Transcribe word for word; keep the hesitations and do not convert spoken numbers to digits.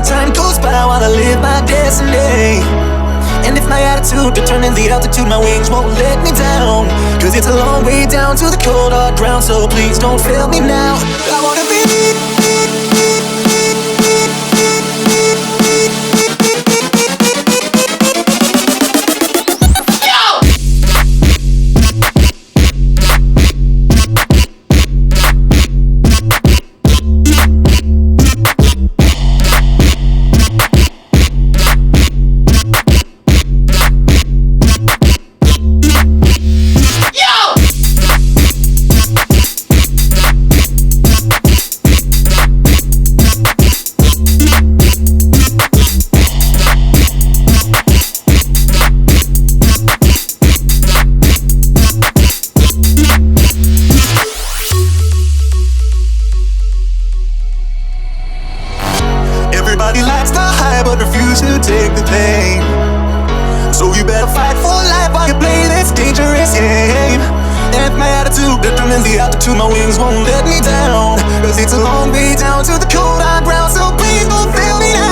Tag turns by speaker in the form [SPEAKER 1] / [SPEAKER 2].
[SPEAKER 1] Time goes by while I live my destiny. And if my attitude determines the altitude, my wings won't let me down. Cause it's a long way down to the cold hard ground. So please don't fail me now. I wanna be Everybody likes the high but refuse to take the pain. So you better fight for life while you play this dangerous game. And if my attitude determines the altitude, my wings won't let me down. Cause it's a long way down to the cold hard ground. So please don't fail me now.